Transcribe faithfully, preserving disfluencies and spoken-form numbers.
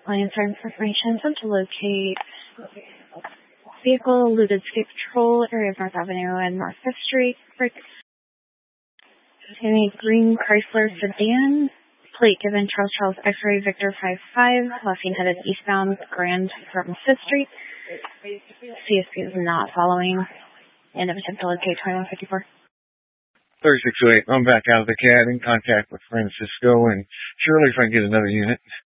Line siren information sent to locate vehicle, eluded state patrol, area of North Avenue and North fifth Street. Containing a green Chrysler sedan. Plate given Charles Charles X-ray Victor five five, left-hand headed eastbound Grand from fifth Street. C S P is not following. End of attempt to locate twenty-one fifty-four. thirty-six oh eight, I'm back out of the C A D in contact with Francisco, and surely if I can get another unit.